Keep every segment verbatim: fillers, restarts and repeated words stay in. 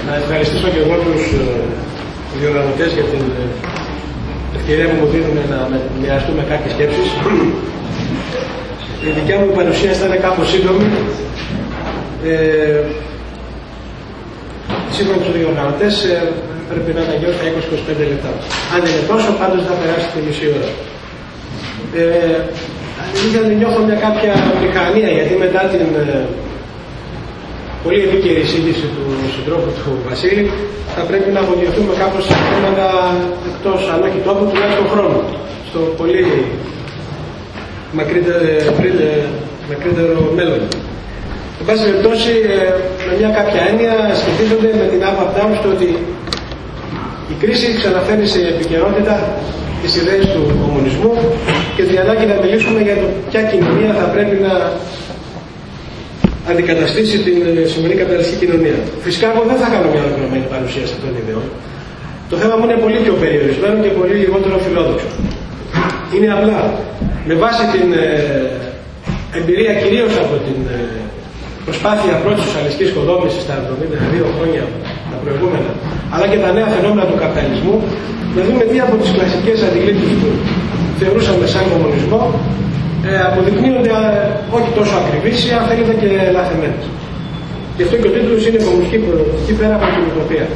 να ευχαριστήσω και εγώ τους διοργανωτές για την ευκαιρία που μου δίνουν να μοιραστούμε κάποιες σκέψεις. Η δικιά μου παρουσίαση θα είναι κάπως σύντομη. Ε, σύμφωνα με τους διοργανωτές ε, πρέπει να είναι γύρω στα είκοσι με είκοσι πέντε λεπτά. Αν είναι τόσο, πάντως θα περάσει τη μισή ώρα. Ε, Ήθελα να νιώθω μια κάποια μηχανία, γιατί μετά την ε, πολύ επίκαιρη σύντηση του συντρόφου του Βασίλη θα πρέπει να απογειωθούμε κάπως σε θέματα εκτός, αν όχι τόπου, τουλάχιστον χρόνου, στο πολύ μακρύτερο, μακρύτερο μέλλον. Εν πάση περιπτώσει, ε, με μια κάποια έννοια σχετίζονται με την άποψή μου στο ότι η κρίση ξαναφέρει σε επικαιρότητα τις ιδέες του κομμουνισμού και την ανάγκη να μιλήσουμε για το ποια κοινωνία θα πρέπει να αντικαταστήσει την σημερινή καπιταλιστική κοινωνία. Φυσικά, εγώ δεν θα κάνω μια ολοκληρωμένη παρουσίαση αυτών των ιδεών. Το θέμα μου είναι πολύ πιο περιορισμένο και πολύ λιγότερο φιλόδοξο. Είναι απλά με βάση την ε, εμπειρία κυρίως από την ε, προσπάθεια πρώτης σοσιαλιστικής οικοδόμησης τα εβδομήντα δύο χρόνια τα προηγούμενα, αλλά και τα νέα φαινόμενα του καπιταλισμού, να δούμε τι από τις κλασικές αντιλήψεις που θεωρούσαμε σαν κομμουνισμό ε, αποδεικνύονται ε, όχι τόσο ακριβείς, αν θέλετε και λαθεμένες. Γι' αυτό και ο τίτλος είναι «Κομμουνιστική προοπτική πέρα από την ουτοπία».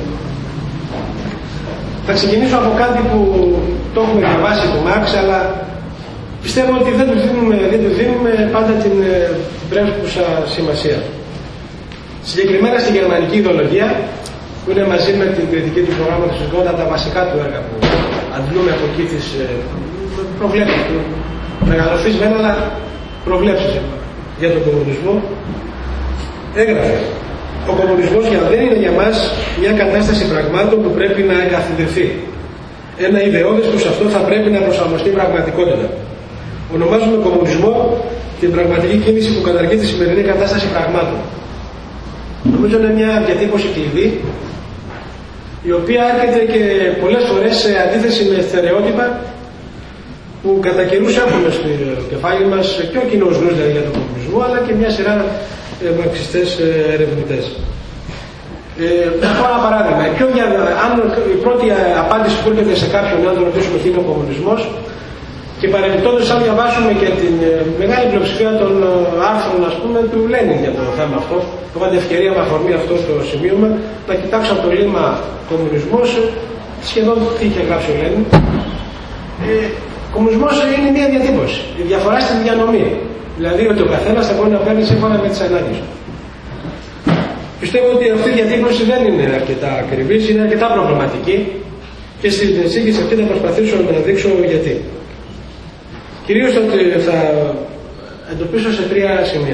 Θα ξεκινήσω από κάτι που το έχουμε διαβάσει του Μάρξ, αλλά πιστεύω ότι δεν του δίνουμε, δεν του δίνουμε πάντα την ε, πρέπουσα σημασία. Συγκεκριμένα στη γερμανική ιδεολογία, που είναι μαζί με την κριτική του προγράμματος της Γκόντα τα βασικά του έργα που αντλούμε από εκεί τις ε, προβλέψεις του, μεγαλοφείς μένα, αλλά προβλέψεις για τον κομμουνισμό, έγραφε: ο κομμουνισμός για δεν είναι για μας μια κατάσταση πραγμάτων που πρέπει να εγκαθιδρυθεί. Ένα ιδεώδες που σε αυτό θα πρέπει να προσαρμοστεί πραγματικότητα. Ονομάζουμε κομμουνισμό την πραγματική κίνηση που καταργεί τη σημερινή κατάσταση πραγμάτων. Νομίζω είναι μια διατύπωση κλειδί, η οποία έρχεται και πολλές φορές σε αντίθεση με στερεότυπα που κατά καιρούς έχουμε στο κεφάλι μας και ο κοινός νους δηλαδή για τον κομμουνισμό, αλλά και μια σειρά ε, μαρξιστές ε, ερευνητές. Ε, θα πω ένα παράδειγμα. Ποιο, αν η πρώτη απάντηση που έρχεται σε κάποιον να τον ρωτήσουμε τι είναι ο κομμουνισμός, και παρεμπιπτόντως, αν διαβάσουμε και την ε, μεγάλη πλειοψηφία των ε, άρθρων, ας πούμε, του Λένιν για το θέμα αυτό, το είχα την ευκαιρία με αφορμή αυτό το σημείωμα να κοιτάξω από το λίμμα κομμουνισμός σχεδόν τι είχε γράψει ο Λένιν. Ε, κομμουνισμός είναι μια διατύπωση. Η διαφορά στην διανομή. Δηλαδή ότι ο καθένας θα μπορεί να παίρνει σύμφωνα με τις ανάγκες του. Πιστεύω ότι αυτή η διατύπωση δεν είναι αρκετά ακριβής, είναι αρκετά προβληματική και στην εισήγηση αυτή θα προσπαθήσω να δείξω γιατί. Κυρίως θα εντοπίσω σε τρία σημεία.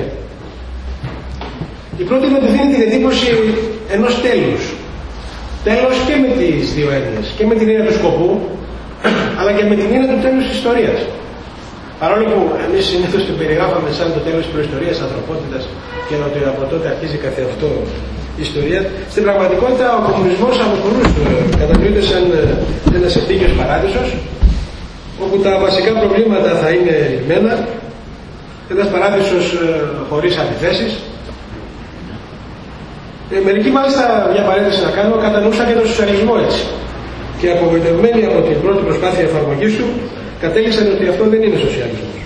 Η πρώτη είναι ότι δίνει τη διατύπωση ενός τέλους. Τέλος και με τις δύο έννοιες. Και με την έννοια του σκοπού, αλλά και με την έννοια του τέλους της ιστορίας. Παρόλο που εμείς συνήθως την περιγράφαμε σαν το τέλος της προϊστορίας της ανθρωπότητας και ότι από τότε αρχίζει καθεαυτό η ιστορία, στην πραγματικότητα ο κομμουνισμός από πολλούς κατανοείται σαν ένας ευτύχιος παράδεισος, όπου τα βασικά προβλήματα θα είναι λυμμένα, ένας παράδεισος χωρίς αντιθέσεις. Ε, μερικοί μάλιστα, μια παρένθεση να κάνω, κατανοούσαν και τον σοσιαλισμό έτσι. Και απογοητευμένοι από την πρώτη προσπάθεια εφαρμογής του, κατέληξαν ότι αυτό δεν είναι σοσιαλισμός.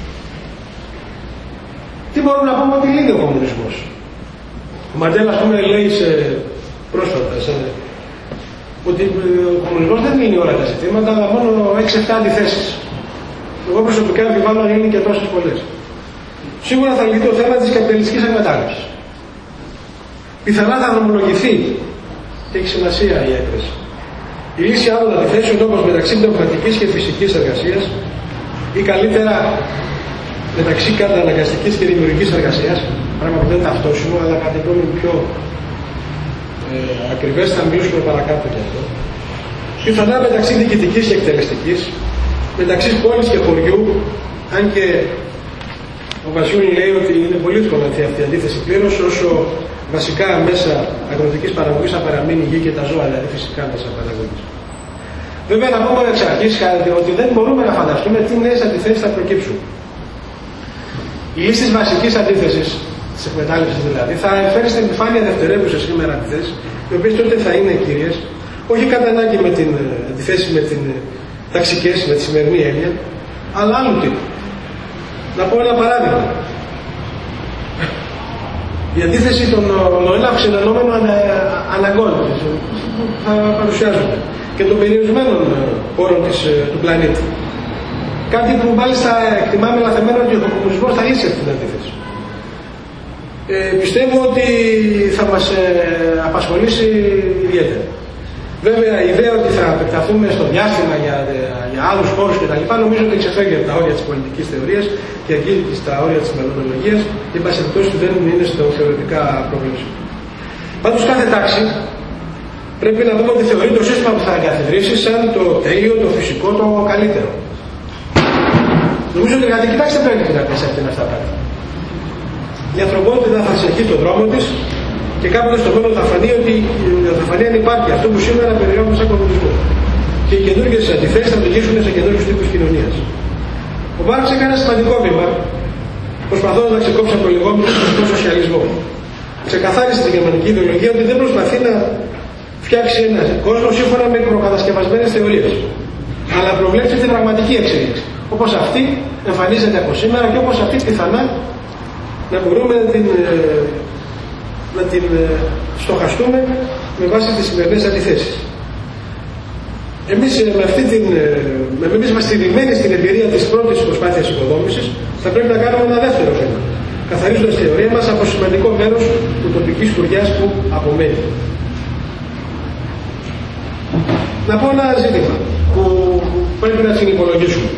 Τι μπορούμε να πούμε ότι λύνει ο κομμουνισμός? Ο Μαντέλα, ας πούμε, λέει σε πρόσφατα σε, ότι ο κομμουνισμός δεν λύνει όλα τα ζητήματα, αλλά μόνο έξι εφτά αντιθέσεις. Εγώ προσωπικά επιβάλλω να λύνει και τόσες πολλές. Σίγουρα θα λυθεί το θέμα της καπιταλιστικής εκμετάλλευσης. Πιθανά θα δρομολογηθεί, και έχει σημασία η έκθεση, η λύση άλλων αντιθέσεων όπως μεταξύ πνευματικής και φυσικής εργασίας ή καλύτερα μεταξύ καταναγκαστικής και δημιουργικής εργασίας, πράγμα που δεν είναι ταυτόσιμο, αλλά κατά την γνώμη πιο ε, ακριβές, θα μιλήσουμε παρακάτω γι' αυτό. Πιθανά μεταξύ διοικητικής και εκτελεστικής, μεταξύ πόλης και χωριού, αν και ο Βασιούνι λέει ότι είναι πολύ δύσκολο αυτή η αντίθεση πλήρως, όσο βασικά μέσα αγροτικής παραγωγής θα παραμείνει η γη και τα ζώα, δηλαδή φυσικά μέσα παραγωγής. Βέβαια, να πούμε εξ αρχής ότι δεν μπορούμε να φανταστούμε τι νέες αντιθέσεις θα προκύψουν. Η λύση της βασικής αντίθεσης, της εκμετάλλευσης δηλαδή, θα φέρει στην επιφάνεια δευτερεύουσες σήμερα αντιθέσεις, οι οποίες τότε θα είναι κύριες, όχι κατά ανάγκη με την αντιθέση με την ταξικές, με τη σημερινή έννοια, αλλά άλλου τύπου. Να πω ένα παράδειγμα. Η αντίθεση των νοέλα ξενανόμενων ανα, αναγκών που θα παρουσιάζονται και των περιορισμένων πόρων της, του πλανήτη. Κάτι που μάλιστα εκτιμάμε λαθεμένο ότι ο κομμουνισμός θα λύσει αυτή την αντίθεση. Ε, πιστεύω ότι θα μας ε, απασχολήσει ιδιαίτερα. Βέβαια η ιδέα ότι θα επεκταθούμε στο διάστημα για, για άλλους χώρους κτλ. Νομίζω ότι ξεφεύγει από τα όρια της πολιτικής θεωρίας και αγγίζει στα όρια της μελλοντολογίας και εν πάση περιπτώσει δεν είναι στο θεωρητικά προβλέψιμο. Πάντως κάθε τάξη πρέπει να δούμε ότι θεωρεί το σύστημα που θα εγκαθιδρύσει σαν το τέλειο, το φυσικό, το καλύτερο. Νομίζω ότι η τάξη δεν πρέπει να πει σε αυτήν αυτά τα πράγματα. Η ανθρωπότητα θα συνεχίσει τον δρόμο της και κάποτε στο μέλλον θα φανεί ότι θα φανεί αν υπάρχει αυτό που σήμερα περιγράφουμε σαν κομμουνισμό. Και οι καινούργιες αντιθέσεις θα οδηγήσουν σε καινούργιους τύπους κοινωνίας. Ο Μάρξ έκανε ένα σημαντικό βήμα, προσπαθώντας να ξεκόψει από το λεγόμενο σωστό σοσιαλισμό. Ξεκαθάρισε την γερμανική ιδεολογία ότι δεν προσπαθεί να φτιάξει ένα κόσμο σύμφωνα με προκατασκευασμένες θεωρίες, αλλά προβλέψει την πραγματική εξέλιξη. Όπως αυτή εμφανίζεται από σήμερα και όπως αυτή πιθανά να μπορούμε να την, να την στοχαστούμε με βάση τις σημερινές αντιθέσεις. Εμείς με αυτή την, με εμείς είμαστε στηριγμένοι στην εμπειρία της πρώτης προσπάθειας οικοδόμησης, θα πρέπει να κάνουμε ένα δεύτερο βήμα, καθαρίζοντας τη θεωρία μας από σημαντικό μέρος του τοπικής σκουριάς που απομένει. Να πω ένα ζήτημα που πρέπει να συνυπολογίσουμε.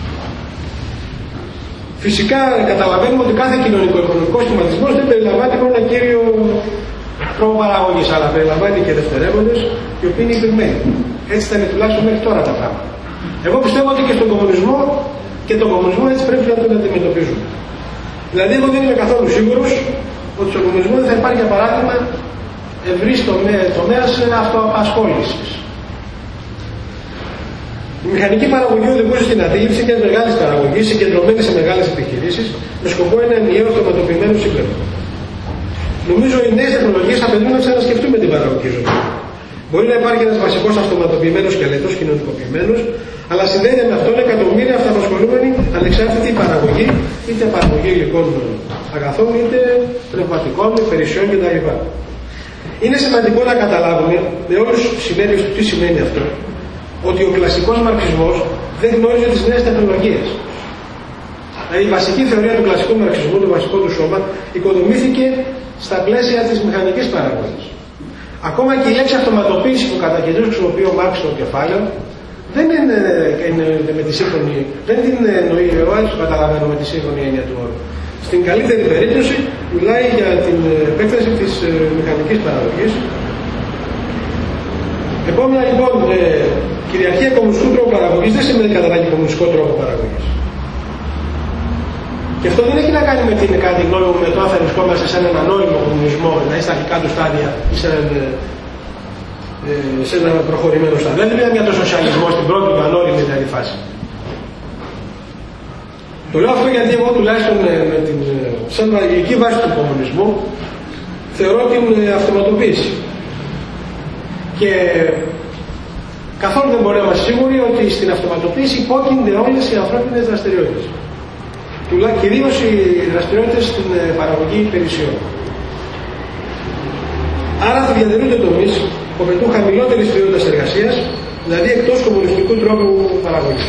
Φυσικά καταλαβαίνουμε ότι κάθε κοινωνικο-οικονομικό σχηματισμός δεν περιλαμβάνει μόνο ένα κύριο τρόπο παραγωγής, αλλά περιλαμβάνει και δευτερεύοντες, οι οποίοι είναι υπηρμένοι. Έτσι θα είναι τουλάχιστον μέχρι τώρα τα πράγματα. Εγώ πιστεύω ότι και στον κομμουνισμό και τον κομμουνισμό έτσι πρέπει να τον αντιμετωπίζουμε. Δηλαδή, εγώ δεν είμαι καθόλου σίγουρος ότι στον κομμουνισμό δεν θα υπάρχει, για παράδειγμα, ευρύς τομέας αυτοαπασχόλησης. Η μηχανική παραγωγή οδηγούσε στην αντίληψη μιας μεγάλης παραγωγής συγκεντρωμένη σε μεγάλες επιχειρήσεις με σκοπό ένα ενιαίο αυτοματοποιημένο σύμπλεγμα. Νομίζω οι νέες τεχνολογίες απαιτούν να ξανασκεφτούμε την παραγωγική ζωή. Μπορεί να υπάρχει ένας βασικός αυτοματοποιημένος σκελετός κοινωνικοποιημένος, αλλά συνδέεται με αυτόν εκατομμύρια αυτοαπασχολούμενοι ανεξάρτητη παραγωγή, είτε παραγωγή υλικών αγαθών, είτε πνευματικών, υπηρεσιών κτλ. Είναι σημαντικό να καταλάβουμε με όλους τους συνέπειες του τι σημαίνει αυτό, ότι ο κλασικός μαρξισμός δεν γνώριζε τις νέες τεχνολογίες. Δηλαδή η βασική θεωρία του κλασικού μαρξισμού, το βασικό του σώμα, οικοδομήθηκε στα πλαίσια της μηχανικής παραγωγής. Ακόμα και η λέξη αυτοματοποίηση που κατά καιρούς χρησιμοποιεί ο Μάρξ στο κεφάλαιο, δεν είναι, είναι με τη σύγχρονη, δεν την εννοεί, εγώ έτσι το καταλαβαίνω με τη σύγχρονη έννοια του όρου. Στην καλύτερη περίπτωση μιλάει για την επέκταση της μηχανικής παραγωγής. Επόμενα λοιπόν, ε, κυριαρχία κομμουνιστικού τρόπου παραγωγής δεν σημαίνει κατά ανάγκη κομμουνιστικό τρόπο παραγωγής. Και αυτό δεν έχει να κάνει με την κάτι γνώμη με το αν θα βρισκόμαστε σε έναν ανώριμο κομμουνισμό, να είναι στα αρχικά του στάδια ή σε έναν, ε, σε έναν προχωρημένο στάδιο. Δεν μιλάμε για το σοσιαλισμό στην πρώτη του ανώριμη δηλαδή φάση. Το λέω αυτό γιατί εγώ τουλάχιστον ε, με την, ε, σαν μαγική βάση του κομμουνισμού θεωρώ την ε, αυτοματοποίηση. Και καθόλου δεν μπορεί να είμαστε σίγουροι ότι στην αυτοματοποίηση υπόκεινται όλες οι ανθρώπινες δραστηριότητες. Κυρίως οι δραστηριότητες στην παραγωγή υπηρεσιών. Άρα θα διατηρούνται τομείς που απαιτούν χαμηλότερης ποιότητας εργασίας, δηλαδή εκτός κομμουνιστικού τρόπου παραγωγής.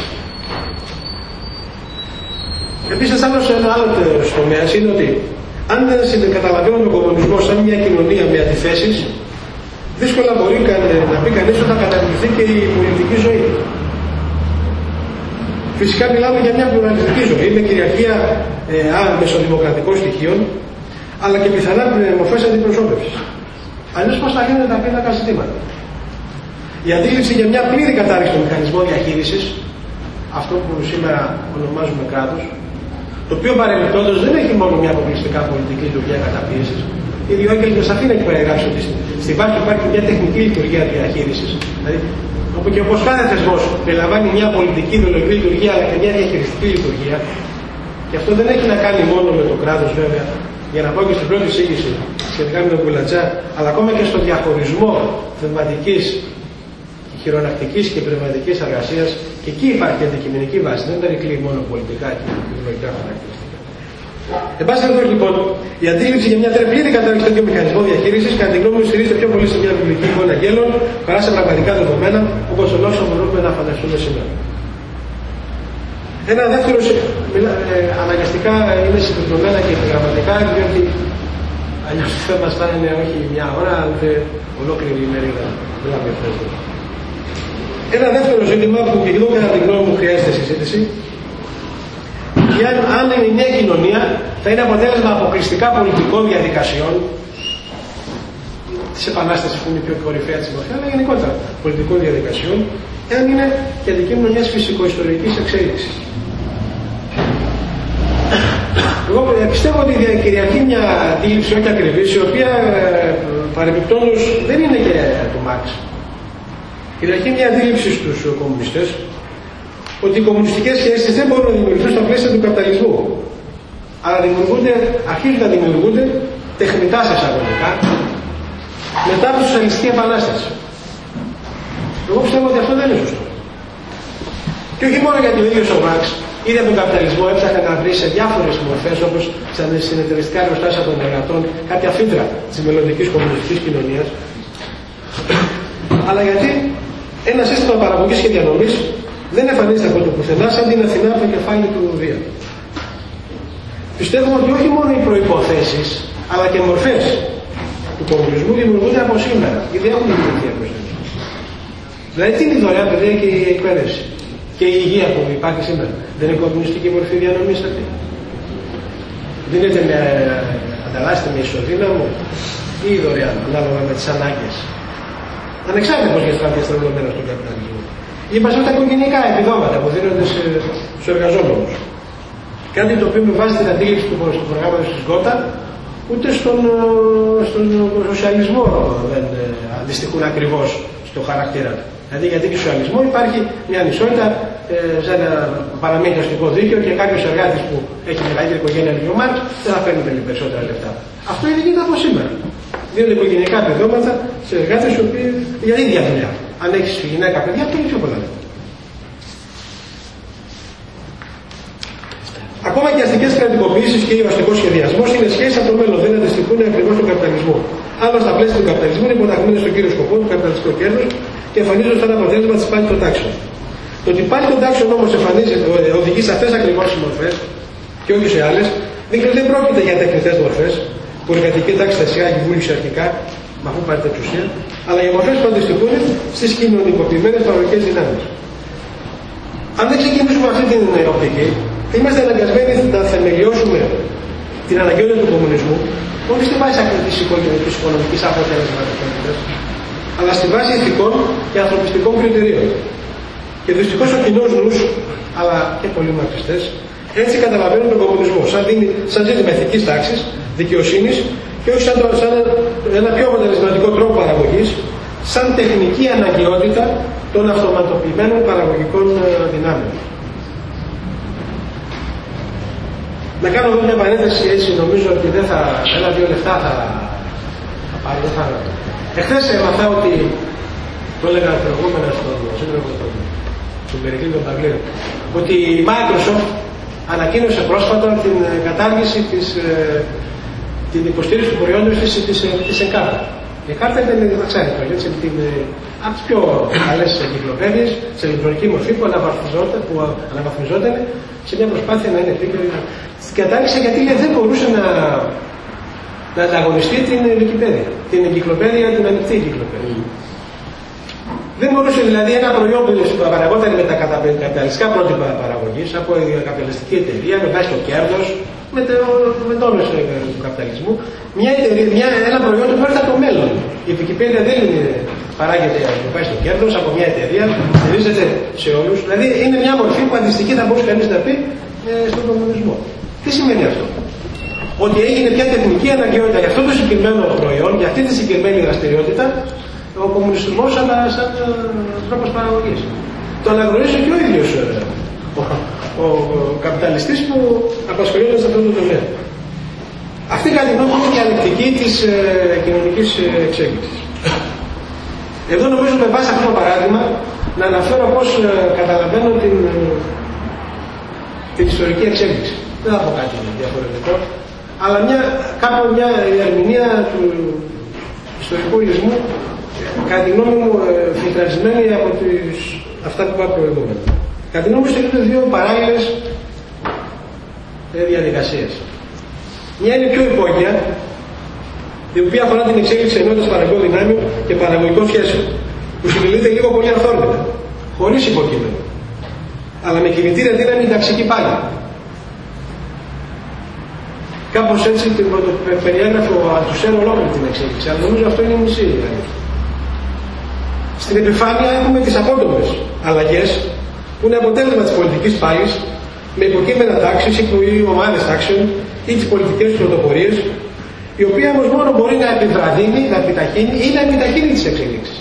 Επίσης, άλλος ένα άλλο τομέας είναι ότι αν δεν καταλαβαίνουμε τον κομμουνισμό σαν μια κοινωνία με αντιθέσεις, δύσκολα μπορεί να πει κανείς ότι θα καταργηθεί και η πολιτική ζωή. Φυσικά μιλάμε για μια πλουραλιστική ζωή με κυριαρχία ε, μεσοδημοκρατικών στοιχείων, αλλά και πιθανά μορφές αντιπροσώπευσης. Αλλιώς πώς θα γίνονται τα πίνακα ζητήματα. Η αντίληψη για μια πλήρη κατάρριξη των μηχανισμών διαχείρισης, αυτό που σήμερα ονομάζουμε κράτος, το οποίο παρεμπιπτόντως δεν έχει μόνο μια αποκλειστικά πολιτική λειτουργία καταπίεσης. Η Διόγκελ με σαφήνεια έχει περιγράψει ότι στη βάση υπάρχει μια τεχνική λειτουργία διαχείρισης. Δηλαδή, όπου και όπως κάθε θεσμός περιλαμβάνει μια πολιτική ιδεολογική λειτουργία αλλά και μια διαχειριστική λειτουργία, και αυτό δεν έχει να κάνει μόνο με το κράτος βέβαια, για να πω και στην πρώτη εισήγηση σχετικά με τον Κουλατζά, αλλά ακόμα και στο διαχωρισμό πνευματικής, χειρονακτικής και πνευματικής εργασίας, και εκεί υπάρχει αντικειμενική βάση, δεν περικλεί μόνο πολιτικά και ιδεολογικά χαρακτηριστικά. Εν πάση περιπτώσει, λοιπόν, η αντίληψη για μια πλήρη κατάρριξη τέτοιου μηχανισμού διαχείρισης, κατά τη γνώμη μου, στηρίζεται πιο πολύ σε μια βιβλική εικόνα αγγέλων παρά σε πραγματικά δεδομένα, όπως όσο μπορούμε να φανταστούμε σήμερα. Ένα δεύτερο, ε, αναγκαστικά είναι συγκεκριμένα και επιγραμματικά, διότι αλλιώς το θέμα θα είναι όχι μια ώρα, ούτε ολόκληρη ημερίδα. Μιλάμε ευχαριστώ. Ένα δεύτερο ζήτημα που και εδώ κατά τη γνώμη μου χρειάζεται συζήτηση, και αν, αν η νέα κοινωνία θα είναι αποτέλεσμα αποκλειστικά πολιτικών διαδικασιών, της Επανάστασης που είναι η πιο κορυφαία της μορφή, αλλά γενικότερα πολιτικών διαδικασιών, εάν είναι και αντικείμενο μιας φυσικοϊστορικής εξέλιξης. Εγώ πιστεύω ότι κυριαρχεί μια αντίληψη, όχι ακριβής, η οποία παρεμπιπτόντως δεν είναι και του Μάρξ. Κυριαρχεί μια αντίληψη στους κομμουνιστές ότι οι κομμουνιστικές σχέσεις δεν μπορούν να δημιουργηθούν στα πλαίσια του καπιταλισμού. Αλλά δημιουργούνται, αρχίζουν να δημιουργούνται τεχνητά σε εισαγωγικά μετά από τη Σοσιαλιστική Επανάσταση. Εγώ πιστεύω ότι αυτό δεν είναι σωστό. Και όχι μόνο γιατί ο ίδιος ο Μάρξ είδε τον καπιταλισμό, έψαχνε να βρει σε διάφορες μορφές, όπως στα συνεταιριστικά εργοστάσια των εργατών, κάποια φύτρα της μελλοντικής κομμουνιστικής κοινωνίας, αλλά γιατί ένα σύστημα παραγωγής και διανομής δεν εμφανίζεται από το πουθενά σαν την Αθηνά από το κεφάλι του Δία. Πιστεύουμε ότι όχι μόνο οι προϋποθέσεις, αλλά και μορφές του κομμουνισμού δημιουργούνται από σήμερα. Ήδη έχουν δημιουργηθεί από σήμερα. Δηλαδή, τι είναι η δωρεάν παιδεία και η εκπαίδευση και η υγεία που υπάρχει σήμερα? Δεν είναι κομμουνιστική μορφή διανομής αυτή? Δίνεται με, ανταλλάσσεται με ισοδύναμο ή δωρεάν, ανάλογα με τις ανάγκες. Ανεξάρτητα πώς διαστράφει διαστρεβλωμένα στον καπιταλισμό. Ή μας τα οικογενειακά επιδόματα που δίνονται στους εργαζόμενους. Κάτι το οποίο με βάζει την αντίληψη του προγράμματος της Γκότα, ούτε στον, στον σοσιαλισμό δεν αντιστοιχούν ακριβώς στο χαρακτήρα του. Δηλαδή, γιατί και στο σοσιαλισμό υπάρχει μια ανισότητα, ε, σαν να παραμείνει αστικό δίκαιο και κάποιος εργάτης που έχει μεγαλύτερη οικογένεια από τον Μάρξ δεν θα παίρνει πολύ περισσότερα λεφτά. Αυτό ήδη γίνεται από σήμερα. Δίνονται οικογενειακά επιδόματα σε εργάτες οι οποίοι για ίδια δουλειά. Αν έχεις γυναίκα παιδιά, παίρνει πιο πολλά λεφτά. Ακόμα και οι αστικές κρατικοποιήσεις και ο αστικός σχεδιασμός είναι σχέσεις από το μέλλον, δεν αντιστοιχούν ακριβώς στον καπιταλισμό. Άλλα στα πλαίσια του καπιταλισμού είναι υποταγμένες στον κύριο σκοπό του καπιταλιστικού κέρδους και εμφανίζονται σαν αποτέλεσμα της πάλι των τάξεων. Το ότι πάλι των τάξεων όμως εμφανίζεται, οδηγεί σε αυτές ακριβώς τις μορφές και όχι σε άλλες, δεν πρόκειται για τεχνητές μορφές που η εργατική τάξη θα εισάγει βούληση αρχικά, με αφού πάρει την εξουσία, αλλά οι μορφές που αντιστοιχούν στις κοινωνικοποιημένες παραγωγικές δυνάμεις. Αν δεν ξεκινήσουμε αυτή την οπτική, είμαστε αναγκασμένοι να θεμελιώσουμε την αναγκαιότητα του κομμουνισμού, όχι στη βάση ακριτής οικονομικής αποτελεσματικότητας, αλλά στη βάση ηθικών και ανθρωπιστικών κριτηρίων. Και δυστυχώς ο κοινός νους, αλλά και πολλοί μαρξιστές, έτσι καταλαβαίνουν τον κομμουνισμό, σαν, δίνει, σαν ζήτημα ηθικής τάξης, δικαιοσύνης και όχι σαν, το, σαν ένα πιο αποτελεσματικό τρόπο παραγωγής, σαν τεχνική αναγκαιότητα των αυτοματοποιημένων παραγωγικών δυνάμεων. Να κάνω εδώ μια παρένθεση, έτσι νομίζω ότι δεν θα, ένα-δύο λεφτά θα, θα πάρει, δεν θα. Εχθές έμαθα ότι, το έλεγα προηγούμενα στον σύντροφο του Περικλή των Παυλίων, ότι η Microsoft ανακοίνωσε πρόσφατα την κατάργηση της, την υποστήριξη του προϊόντος της, της, της Encarta. Η Encarta ήταν, δεν ξέρετε, έτσι, την, από τις πιο καλές εγκυκλοπαίδειες σε ηλεκτρονική μορφή που αναβαθμιζόταν σε μια προσπάθεια να είναι επίκαιρη. Στην κατάργηση γιατί δεν μπορούσε να, να ανταγωνιστεί την Wikipedia, την εγκυκλοπαίδεια, την ανοιχτή εγκυκλοπαίδεια. Mm. Δεν μπορούσε δηλαδή ένα προϊόν που παραγόταν με τα καπιταλιστικά πρότυπα παραγωγής από η καπιταλιστική εταιρεία, με βάση το κέρδος, με, το, με το όλο του καπιταλισμού, μια εταιρεία, μια, ένα προϊόν που έρθει από το μέλλον. Η Wikipedia δεν είναι, παράγεται με βάση το κέρδος από μια εταιρεία, στηρίζεται σε όλους. Δηλαδή είναι μια μορφή που αντιστοιχεί, θα μπορούσε κανείς να πει, ε, στον κομμουνισμό. Τι σημαίνει αυτό? Ότι έγινε μια τεχνική αναγκαιότητα για αυτό το συγκεκριμένο προϊόν, για αυτή τη συγκεκριμένη δραστηριότητα, ο κομμουνισμός σαν, σαν τρόπος παραγωγής. Το αναγνωρίζει και ο ίδιος ο, ο, ο καπιταλιστής που απασχολείται σε αυτό το τομέα. Αυτή κατά τη γνώμη μου είναι η διαλεκτική της ε, κοινωνικής ε, εξέλιξης. Εδώ νομίζω με βάση αυτό το παράδειγμα να αναφέρω πώς ε, καταλαβαίνω την, ε, την ιστορική εξέλιξη. Δεν θα πω κάτι διαφορετικό, αλλά μια, κάπου μια ερμηνεία του ιστορικού υλισμού, κατά τη γνώμη μου, ε, φιλτραρισμένη από τις, αυτά που είπα προηγούμενα. Κατά τη γνώμη μου, στηρίζονται δύο παράλληλες ε, διαδικασίες. Μια είναι πιο υπόγεια, η οποία αφορά την εξέλιξη ενότητας παραγωγικών δυνάμεων και παραγωγικών σχέσεων, που συντελείται λίγο πολύ αυθόρμητα, χωρίς υποκείμενο, αλλά με κινητήρια δύναμη ταξική πάλι. Κάπως έτσι την περιέγραφε ο Αλτουσέρ ολόκληρη την εξέλιξη, αλλά νομίζω αυτό είναι η μισή δηλαδή. Στην επιφάνεια έχουμε τις απότομες αλλαγές, που είναι αποτέλεσμα της πολιτικής πάλης, με υποκείμενα τάξεις ή ομάδες τάξεων ή τις πολιτικές πρωτοπορίες, η οποία όμως μόνο μπορεί να επιβραδύνει, να επιταχύνει ή να επιταχύνει τις εξελίξεις.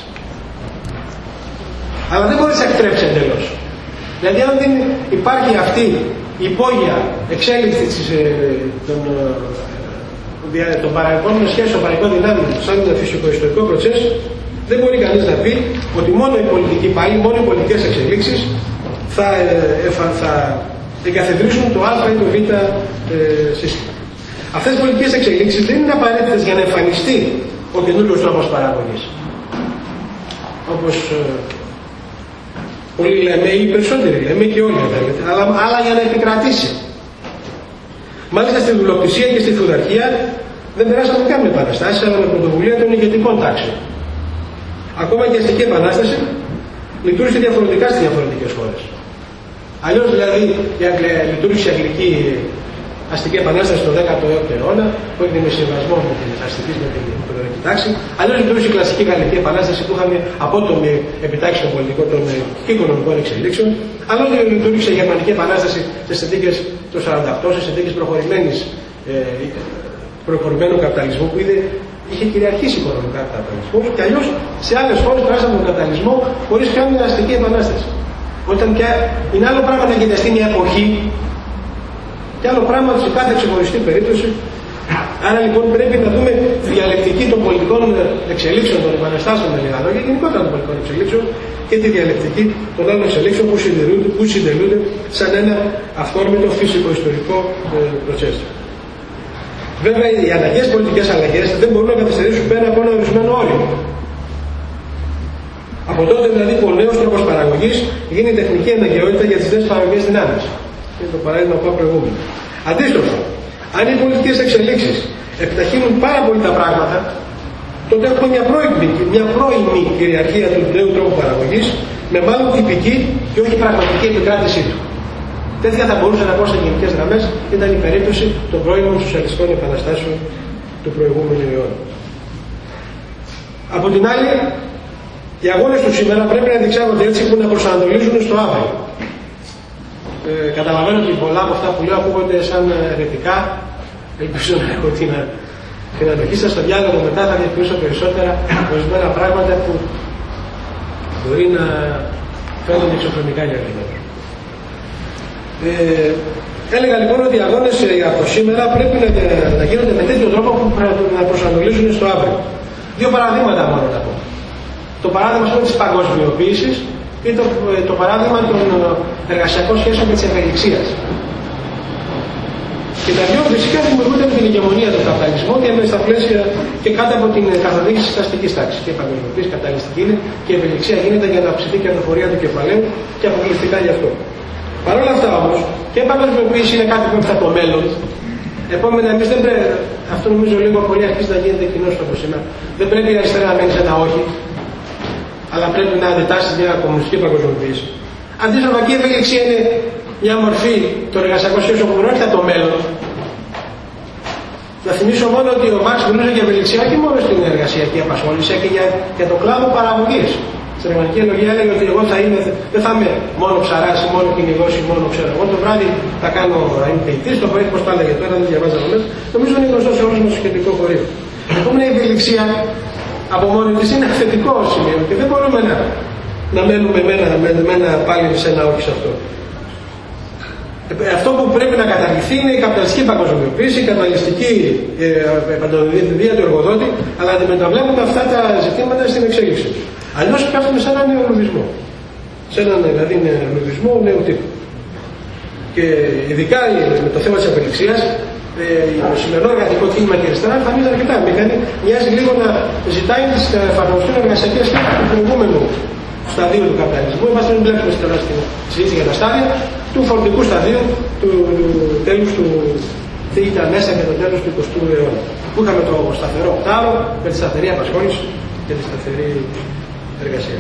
Αλλά δεν μπορεί να τις εκτρέψει εντελώς. Δηλαδή, αν δεν υπάρχει αυτή η υπόγεια εξέλιξη της, ε, των, ε, των παραγωγικών σχέσεων, των παραγωγικών δυνάμεων, σαν ένα φυσικο-ιστορικό προτσές, δεν μπορεί κανείς να πει ότι μόνο η πολιτική πάλι, μόνο οι πολιτικές εξελίξεις θα, ε, θα, θα εγκαθιδρύσουν το α ή το β ε, σύστημα. Αυτές οι πολιτικές εξελίξεις δεν είναι απαραίτητες για να εμφανιστεί ο καινούριος τρόπος παραγωγής. Όπως ε, πολλοί λέμε, ή περισσότεροι λέμε, και όλοι θέλετε, αλλά, αλλά για να επικρατήσει. Μάλιστα στη δουλοκτησία και στη φουδαρχία δεν περάσαμε καν με επαναστάσεις, αλλά με πρωτοβουλία των ηγετικών τάξεων. Ακόμα και η αστική επανάσταση λειτουργήσε διαφορετικά στις διαφορετικές χώρες. Αλλιώς δηλαδή λειτουργήσε η αγγλική αστική επανάσταση στο δέκατο έβδομο αιώνα, που έγινε με συμβασμό με την αστική με την πρωτοδική τάξη. Αλλιώς λειτουργήσε η κλασική γαλλική επανάσταση που είχαμε απότομη επιτάξη των πολιτικών των και οικονομικών εξελίξεων. Αλλιώς λειτουργήσε η γερμανική επανάσταση σε συνθήκες του σαράντα οκτώ, σε συνθήκες προχωρημένης, ε, προχωρημένου καπιταλισμού που είδε, είχε κυριαρχήσει οικονομικά καπιταλισμό, και αλλιώς σε άλλες χώρες περάσαμε τον καπιταλισμό χωρίς καν την αστική επανάσταση. Όταν πια είναι άλλο πράγμα να κοιταστεί μια εποχή, και άλλο πράγμα σε κάθε ξεχωριστή περίπτωση. Άρα λοιπόν πρέπει να δούμε τη διαλεκτική των πολιτικών εξελίξεων, των επαναστάσεων με λίγα λόγια, γενικότερα των πολιτικών εξελίξεων, και τη διαλεκτική των άλλων εξελίξεων που συντελούνται, που συντελούνται σαν ένα αυθόρμητο φυσικο-ιστορικό προτσέσιο. Βέβαια, οι αναγκαίες πολιτικές αλλαγές δεν μπορούν να καθυστερήσουν πέρα από ένα ορισμένο όριο. Από τότε δηλαδή που ο νέος τρόπος παραγωγής γίνει τεχνική αναγκαιότητα για τις νέες παραγωγικές δυνάμεις. Είναι το παράδειγμα που είπα προηγούμενο. Αντίστροφα, αν οι πολιτικές εξελίξεις επιταχύνουν πάρα πολύ τα πράγματα, τότε έχουμε μια πρώιμη, μια πρώιμη κυριαρχία του νέου τρόπου παραγωγής, με μάλλον τυπική και όχι πραγματική επικράτησή του. Τέτοια θα μπορούσε να πω σε γενικές γραμμές, ήταν η περίπτωση των πρώιμων σοσιαλιστικών επαναστάσεων του προηγούμενου αιώνα. Από την άλλη, οι αγώνες του σήμερα πρέπει να διεξάγονται έτσι που να προσανατολίζουν στο αύριο. Ε, καταλαβαίνω ότι πολλά από αυτά που λέω ακούγονται σαν αιρετικά. Ελπίζω να έχω την, την αντοχή σας στο διάλογο. Μετά θα διευκρινίσω περισσότερα ορισμένα πράγματα που μπορεί να φαίνονται εξωφρενικά για μένα. Ε, έλεγα λοιπόν ότι οι αγώνες από σήμερα πρέπει να, να γίνονται με τέτοιο τρόπο που να προσανατολίζουν στο αύριο. Δύο παραδείγματα μόνο να πω. Το παράδειγμα της παγκοσμιοποίησης ή το, το παράδειγμα των εργασιακών σχέσεων και της ευελιξίας. Και τα δύο φυσικά δημιουργούνται με την ηγεμονία του καπιταλισμού και στα πλαίσια και κάτω από την καθοδήγηση της αστικής τάξης. Και η παγκοσμιοποίηση καταλυστική είναι και η ευελιξία γίνεται για να αυξηθεί η κερδοφορία του κεφαλαίου και αποκλειστικά γι' αυτό. Παρ' όλα αυτά όμως, και η παγκοσμιοποίηση είναι κάτι που έφτασε το μέλλον. Επόμενα, εμείς δεν πρέπει, αυτό νομίζω λίγο πολύ αρχίζει να γίνεται κοινό όπως σήμερα. Δεν πρέπει η αριστερά να μένει σε ένα όχι, αλλά πρέπει να αντιτάσει μια κομμουνιστική παγκοσμιοποίηση. Αντίστοιχα, και η ευελιξία είναι μια μορφή των εργασιακών σχέσεων που πρόκειται το μέλλον. Να θυμίσω μόνο ότι ο Μάρξ μιλούσε για ευελιξία όχι μόνο στην εργασιακή απασχόληση, και για, για το κλάδο παραγωγής. Στην εργατική λογία έλεγε ότι εγώ θα είμαι, δεν θα είμαι μόνο ψαράς ή μόνο κυνηγός ή μόνο ξέρω. Εγώ το βράδυ θα κάνω, θα είμαι ποιητής, το πρωί πώς πάντα για τώρα, δεν διαβάζαμε μέσα. Νομίζω είναι γνωστό σε όλους μας το σχετικό χωρίο. Λοιπόν, η ευελιξία από μόνη της είναι θετικό σημείο και δεν μπορούμε να, να μένουμε με ένα, με ένα πάλι σε ένα όχι σε αυτό. Αυτό που πρέπει να καταργηθεί είναι η καπιταλιστική παγκοσμιοποίηση, η καπιταλιστική παντοδία του εργοδότη, αλλά να βλέπουμε αυτά τα ζητήματα στην εξέλιξη. Αλλιώς πέφτουμε σε έναν νεολουδισμό. Σε έναν δηλαδή νεολουδισμό νέου τύπου. Και ειδικά με το θέμα της απελευθερίας, το σημερινό εργατικό κίνημα και αριστερά εμφανίζεται αρκετά. Μοιάζει λίγο να ζητάει τις εφαρμοστούν εργασιακές σχέσεις του προηγούμενου σταδίου του καπιταλισμού. Είμαστε δεν βλέπουμε τώρα στην συζήτηση για τα στάδια του φορτικού σταδίου του, του τέλους του ήταν μέσα και το τέλος του εικοστού αιώνα. Που είχαμε το σταθερό οκτάωρο με τη σταθερή απασχόληση και τη σταθερή εργασία.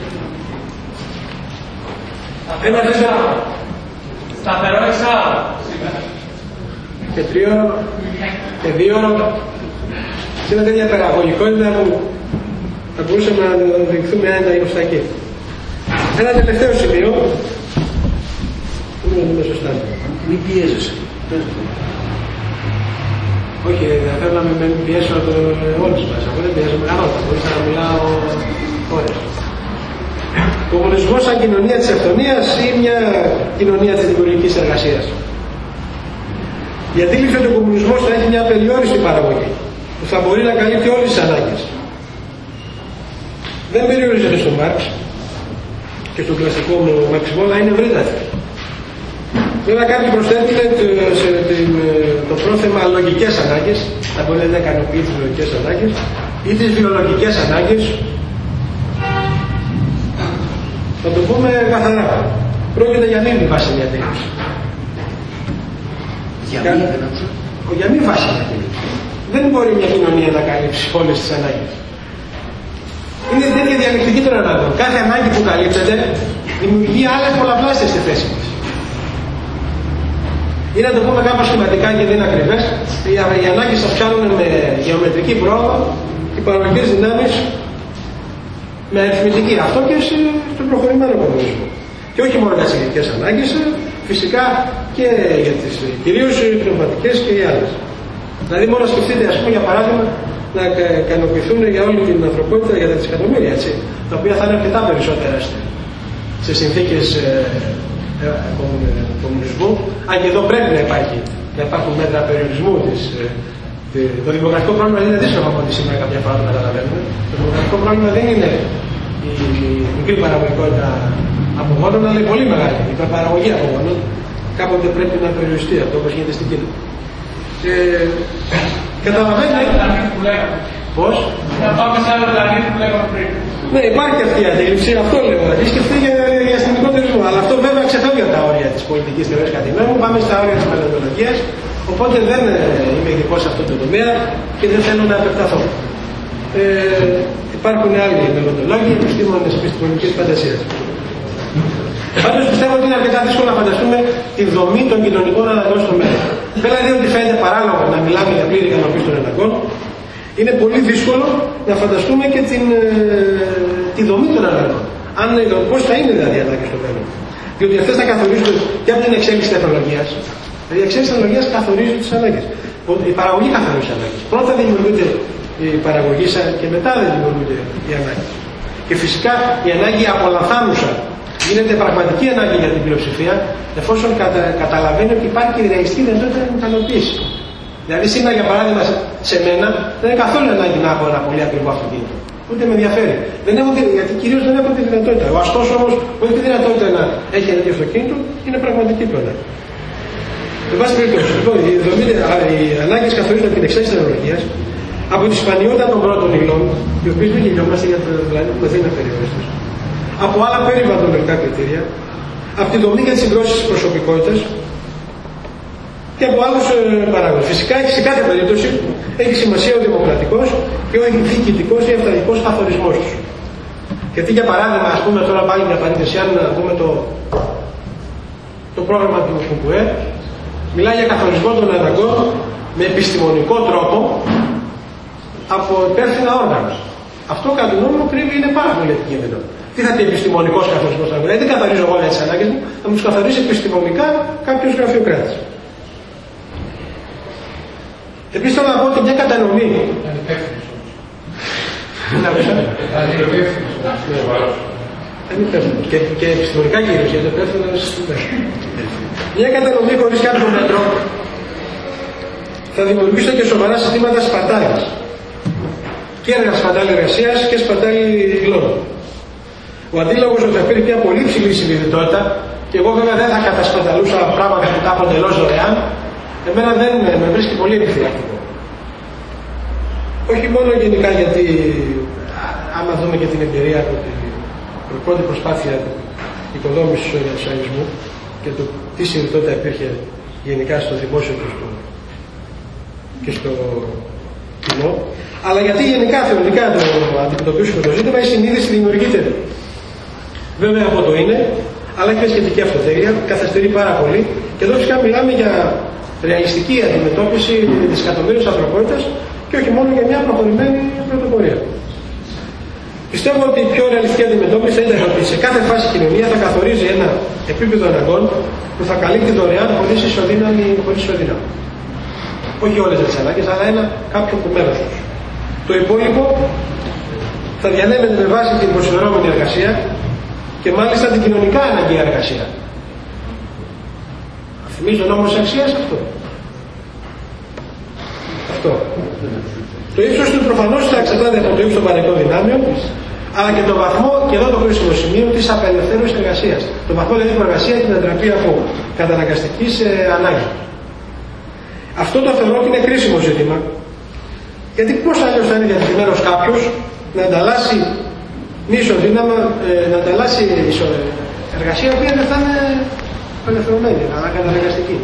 Ένα δεύτερο. Σταθερό εξάωρο. Και τρίωρο και δίωρο. Σε μια τέτοια παραγωγικότητα που θα μπορούσαμε να οδηγηθούμε ένα γλωστακή. Ένα τελευταίο σημείο. Πού να δούμε σωστά. Μην πιέζεσαι. Όχι, δεν θέλω να με πιέσω το όλους μας. Εγώ δεν πιέζω μεγαλότητα. Μπορείς να μιλάω ώρες. Κομμουνισμός σαν κοινωνία της ευθονίας ή μια κοινωνία της δημιουργικής εργασίας. Η αντίληψη ότι ο κομμουνισμός θα έχει μια περιόριστη παραγωγή που θα μπορεί να καλύπτει όλες τις ανάγκες. Δεν περιορίζεται στον Μάρξ και στον κλασικό μαρξισμό, αλλά είναι ευρύτατη. Βέβαια κάποιοι προσθέτουν σε το πρόθεμα λογικές ανάγκες, θα μπορεί να ικανοποιεί τις λογικές ανάγκες ή τις βιολογικές ανάγκες. Θα το πούμε καθαρά. Πρόκειται για μη βάσιμη αντίληψη. Για μη, δεν άκουσα. Για μη βάσιμη αντίληψη. Δεν μπορεί μια κοινωνία να καλύψει όλες τις ανάγκες. Είναι τέτοια διαλεκτική των ανάγκων. Κάθε ανάγκη που καλύπτεται δημιουργεί άλλες πολλαπλάσιες στη θέση μας. Ή να το πούμε κάπως σχηματικά και δεν είναι ακριβές, οι ανάγκες σας πιάνουν με γεωμετρική πρόοδο, οι παραγωγικές δυνάμεις με αριθμητική. Αυτό και στον προχωρημένο κομμουνισμό. Και όχι μόνο για τις ειδικές ανάγκες, φυσικά και για τις κυρίως οι πνευματικές και οι άλλες. Δηλαδή, μόνο σκεφτείτε, ας πούμε, για παράδειγμα, να ικανοποιηθούν για όλη την ανθρωπότητα, για τα δισεκατομμύρια, έτσι, τα οποία θα είναι αρκετά περισσότερα σε συνθήκες ε, ε, κομμουνισμού. Αν και εδώ πρέπει να υπάρχει, να υπάρχουν μέτρα περιορισμού της. Ε, το δημογραφικό πρόβλημα είναι δύσκολο από ό,τι σήμερα κάποια φορά το καταλαβαίνουμε. Το δημογραφικό πρόβλημα δεν είναι η, η μικρή παραγωγικότητα απογόνων, αλλά η πολύ μεγάλη, η υπερπαραγωγή απογόνων. Κάποτε πρέπει να περιοριστεί αυτό, όπως γίνεται στην Κίνα. Ε, Καταλαβαίνετε. Πώς? Να πάμε σε άλλο πλανήτη που λέγαμε πριν. Ναι, υπάρχει αυτή η αντίληψη, αυτό λέω. Δηλαδή σκεφτείτε για, για αστυνομικό τουρισμό. Αλλά αυτό βέβαια ξεφεύγει από τα όρια της πολιτικής θεωρίας κατά τη γνώμη μου. Πάμε στα όρια της μελλοντολογίας. Οπότε δεν είμαι ειδικός σε αυτό το τομέα και δεν θέλω να επεκταθώ. Ε, υπάρχουν άλλοι μελλοντολόγοι, επιστήμονες επιστημονικής φαντασίας. Πάντως πιστεύω ότι είναι αρκετά δύσκολο να φανταστούμε τη δομή των κοινωνικών αναγκών στο μέλλον. Πέρα δηλαδή ότι φαίνεται παράλογο να μιλάμε για πλήρη ικανοποίηση των αναγκών, είναι πολύ δύσκολο να φανταστούμε και την, ε, τη δομή των αναγκών. Αν, πώς θα είναι δηλαδή οι ανάγκες στο μέλλον. Διότι αυτές θα καθορίζουν και από την εξέλιξη τεχνολογίας. Δηλαδή η εξέλιξη τεχνολογίας καθορίζει τις ανάγκες. Η παραγωγή καθορίζει τις ανάγκες. Πρώτα δημιουργούνται η παραγωγή και μετά δεν δημιουργούνται οι ανάγκες. Και φυσικά η ανάγκη απολαμβάνουσα γίνεται πραγματική ανάγκη για την πλειοψηφία, εφόσον κατα, καταλαβαίνει ότι υπάρχει ρεαλιστική δυνατότητα να ικανοποιήσει. Δηλαδή, σήμερα για παράδειγμα, σε μένα δεν είναι καθόλου ανάγκη να έχω ένα πολύ ακριβό αυτοκίνητο. Ούτε με ενδιαφέρει. Δεν έχω, γιατί κυρίως δεν έχω τη δυνατότητα. Ο αστός όμως που έχει τη δυνατότητα να έχει ένα τέτοιο αυτοκίνητο είναι πραγματική του ανάγκη. Εν πάση περιπτώσει, λοιπόν, οι ανάγκες καθορίζονται από την εξέλιξη της τεχνολογίας, από τη σπανιότητα των πρώτων υλών, οι οποίες μην γελιόμαστε για το πλανήτη που δεν είναι περιοριστές, από άλλα περιβαλλοντικά κριτήρια, από τη δομή και τις συγκρόσεις της προσωπικότητας και από άλλους ε, παράγοντες. Φυσικά, σε κάθε περίπτωση, έχει σημασία ο δημοκρατικός και ο διοικητικός ή αυταρχικός καθορισμός τους. Γιατί, για παράδειγμα, ας πούμε τώρα πάλι μια παρένθεση, αν δούμε το, το πρόγραμμα του Φουκουέ, μιλάει για καθορισμό των αναγκών με επιστημονικό τρόπο από υπεύθυνα όργανα. Αυτό, κατά τη γνώμη μου, κρύβει είναι πάρα πολύ επικίνδυνο. Τι θα πει επιστημονικός καθορισμός των αναγκών? Δεν καθαρίζω εγώ για τις ανάγκες μου, θα μου τους καθορίσει επιστημονικά κάποιος γραφειοκράτης. Επίσης θέλω να πω ότι μια κατανομή. Δεν υπεύθυνο. Και, και επιστημονικά κυρίως, γιατί υπεύθυνο είναι. Μια κατανομή χωρίς κάποιο μέτρο θα δημιουργήσει και σοβαρά συστήματα σπατάλης. Και έργα σπατάλη εργασίας και σπατάλη υλών. Ο αντίλογος ότι θα υπήρχε μια πολύ ψηλή συνειδητότητα, και εγώ βέβαια δεν θα κατασπαταλούσα πράγματα που τα έχω εντελώς δωρεάν, εμένα δεν με βρίσκει πολύ επιφυλακτικό. Όχι μόνο γενικά γιατί, άμα δούμε και την εμπειρία από την πρώτη προσπάθεια οικοδόμησης του σοσιαλισμού και το τι συνειδητότητα υπήρχε γενικά στο δημόσιο και στο, και στο κοινό, αλλά γιατί γενικά θεωρητικά το αντιμετωπίσουμε το ζήτημα, η συνείδηση δημιουργείται. Βέβαια από το είναι, αλλά και σχετική αυτοτέλεια, καθυστερεί πάρα πολύ, και εδώ φυσικά μιλάμε για ρεαλιστική αντιμετώπιση της εκατομμύριας ανθρωπότητας και όχι μόνο για μια προχωρημένη πρωτοπορία. Πιστεύω ότι η πιο ρεαλιστική αντιμετώπιση θα ήταν ότι σε κάθε φάση η κοινωνία θα καθορίζει ένα επίπεδο αναγκών που θα καλύπτει δωρεάν χωρίς ισοδύναμη ή χωρίς ισοδύναμη. Όχι όλες τις ανάγκες, αλλά ένα κάποιο που μέρος τους. Το υπόλοιπο θα διανέμεται με βάση την προσφερόμενη εργασία και μάλιστα την κοινωνικά αναγκαία εργασία. Θυμίζει τον νόμο της αξίας αυτό. Αυτό. Το ύψος του προφανώς θα εξαρτάται από το ύψος των παραγωγικών δυνάμεων, αλλά και το βαθμό, και εδώ το κρίσιμο σημείο, της απελευθέρωσης εργασίας. Το βαθμό δηλαδή που η εργασία την μετατραπεί από καταναγκαστική σε ανάγκη. Αυτό το θεωρώ ότι είναι κρίσιμο ζήτημα, γιατί πώς αλλιώς θα είναι διατεθειμένος κάποιος να ανταλλάσσει μη ισοδύναμα, ε, να ανταλλάσσει ισο, εργασία που δεν θα είναι απελευθερωμένη, αλλά καταναγκαστική.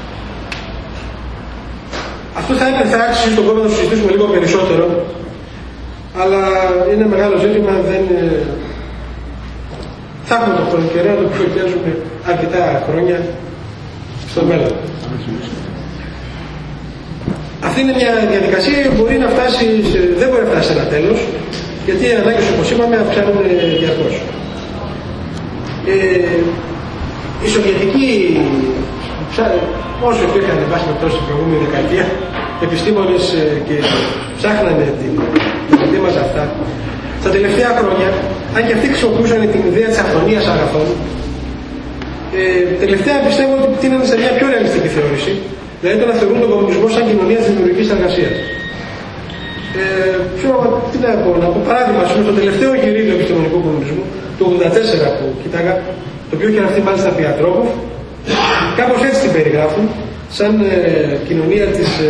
Αυτό θα είναι, θα άξιζε στον κόμμα να το συζητήσουμε λίγο περισσότερο, αλλά είναι μεγάλο ζήτημα, δεν θα έχουμε το χρόνο καιρό να το προεικιάζουμε αρκετά χρόνια στο μέλλον. Αυτή είναι μια διαδικασία που μπορεί να φτάσει, σε, δεν μπορεί να φτάσει σε ένα τέλος, γιατί οι ανάγκες, όπως είπαμε, αυξάνονται διαρκώς. Ε, η Σοβιετική, όσο υπήρχαν εν πάση περιπτώσει την προηγούμενη δεκαετία, επιστήμονες και ψάχνανε την ζητήματα αυτά, στα τελευταία χρόνια, αν και αυτοί χρησιμοποιούσαν την ιδέα της αυθονίας αγαθών, ε, τελευταία πιστεύω ότι τίνανε σε μια πιο ρεαλιστική θεώρηση, δηλαδή το να θεωρούν τον κομμουνισμό σαν κοινωνία της δημιουργικής εργασίας. Ε, ξέρω, τι να πω, να πω παράδειγμα, στο τελευταίο γυρίδιο επιστημονικού κομμουνισμού, το ογδόντα τέσσερα που κοίταγα, το οποίο είχε γραφτεί μάλιστα από Ιατρόβοφ, κάπως έτσι την περιγράφουν, σαν ε, κοινωνία της ε,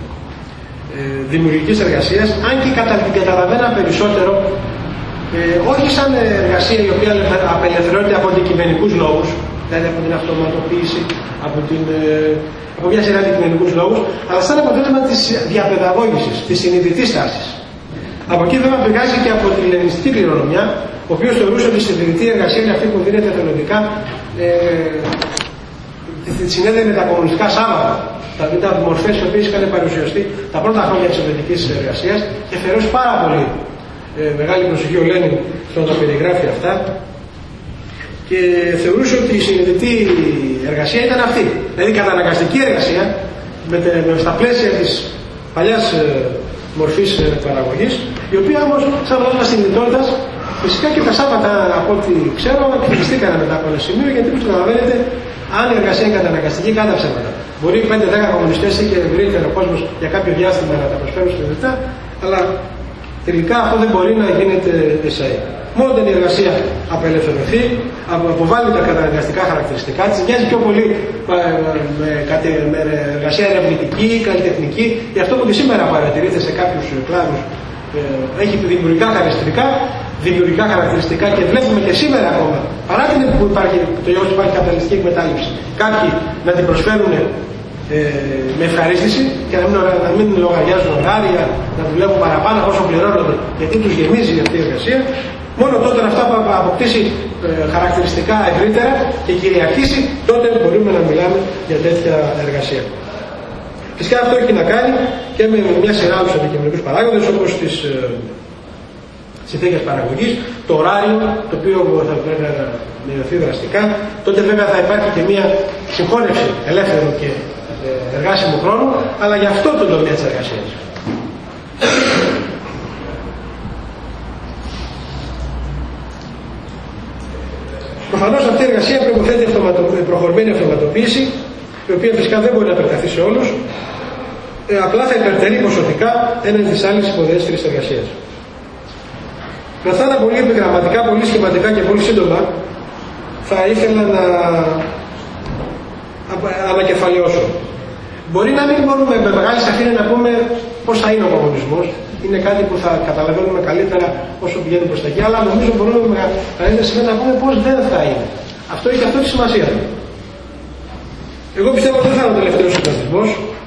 ε, δημιουργικής εργασίας, αν και κατα, την καταλαβαίνα περισσότερο, ε, όχι σαν εργασία η οποία απελευθερώνεται από αντικειμενικούς λόγους, δηλαδή από την αυτοματοποίηση, από, την, ε, από μια σειρά αντικειμενικούς λόγους, αλλά σαν αποτέλεσμα της διαπαιδαγώγησης, της συνειδητής τάσης. Από εκεί βέβαια πηγάζει και από την ελληνιστική κληρονομιά, ο οποίος θεωρούσε ότι η συνειδητή εργασία είναι αυτή που δίνεται εθελοντικά, ε, συνέδεε με τα κομμουνιστικά Σάββατα, τα β' μορφές οι οποίες είχαν παρουσιαστεί τα πρώτα χρόνια της σοβιετικής εργασίας, και αφιερώσει πάρα πολύ ε, μεγάλη προσοχή ο Λένιν στο να τα περιγράφει αυτά, και θεωρούσε ότι η συνειδητή εργασία ήταν αυτή. Δηλαδή καταναγκαστική εργασία με, με, στα πλαίσια της παλιάς ε, μορφής ε, παραγωγής, η οποία όμως σαν δόνα συνειδητότητας, φυσικά και τα Σάββατα από ό,τι ξέρω εκφυγιστήκαν μετά από ένα σημείο, γιατί όπως καταλαβαίνετε, αν η εργασία είναι καταναγκαστική, κάτα ψέματα. Μπορεί πέντε δέκα κομμουνιστές ή και ευρύτερο κόσμος για κάποιο διάστημα να τα προσφέρουν στην δευτά, αλλά τελικά αυτό δεν μπορεί να γίνεται εσάι. Μόνο όταν η εργασία απελευθερωθεί, αποβάλει τα καταναγκαστικά χαρακτηριστικά της, μοιάζει πιο πολύ με, με εργασία ερευνητική, καλλιτεχνική, και αυτό που και σήμερα παρατηρείται σε κάποιους κλάδους έχει δημιουργικά χαρακτηριστικά, δημιουργικά χαρακτηριστικά και βλέπουμε και σήμερα ακόμα, παρά την που υπάρχει, το γεγονός ότι υπάρχει καπιταλιστική εκμετάλλευση, κάποιοι να την προσφέρουν ε, με ευχαρίστηση και να μην, να μην λογαριάζουν ωράρια, να δουλεύουν παραπάνω όσο πληρώνονται, γιατί τους γεμίζει αυτή η εργασία. Μόνο τότε αυτά που αποκτήσει ε, χαρακτηριστικά ευρύτερα και κυριαρχήσει, τότε μπορούμε να μιλάμε για τέτοια εργασία. Φυσικά αυτό έχει να κάνει και με μια σειρά από τους αντικειμενικούς παράγοντες, όπως τις ε, συνθήκες παραγωγής, το ωράριο, το οποίο θα πρέπει να μειωθεί δραστικά. Τότε βέβαια θα υπάρχει και μια συγχώνευση ελεύθερου και ε, εργάσιμου χρόνου, αλλά για αυτό το τομέα της εργασίας. Προφανώς αυτή η εργασία προϋποθέτει αυτοματο... προχωρημένη αυτοματοποίηση, η οποία φυσικά δεν μπορεί να επεκταθεί σε όλους, ε, απλά θα υπερτερεί ποσοτικά έναντι της άλλης υποδέστερης εργασίας. Με αυτά τα πολύ επιγραμματικά, πολύ σχηματικά και πολύ σύντομα, θα ήθελα να ανακεφαλαιώσω. Μπορεί να μην μπορούμε με μεγάλη σαφήνεια να πούμε πώς θα είναι ο κομμουνισμός. Είναι κάτι που θα καταλαβαίνουμε καλύτερα όσο πηγαίνει προς τα εκεί, αλλά νομίζω μπορούμε με μεγαλύτερη σαφήνεια να πούμε πώς δεν θα είναι. Αυτό έχει αυτό τη σημασία του. Εγώ πιστεύω ότι δεν θα είναι ο τελευταίος συντονισμός.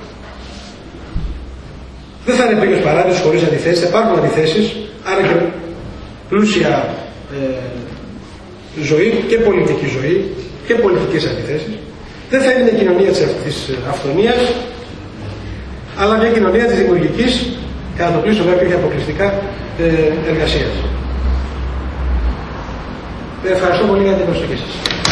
Δεν θα είναι πλήρως παράδεισος χωρίς αντιθέσεις. Θα υπάρχουν αντιθέσεις, άρα και πλούσια ε, ζωή και πολιτική ζωή και πολιτικές αντιθέσεις. Δεν θα είναι μια κοινωνία της, της αυθονίας, αλλά μια κοινωνία της δημιουργικής, κατά το πλήσιο βέβαια και αποκλειστικά ε, εργασίας. Ευχαριστώ πολύ για την προσοχή σας.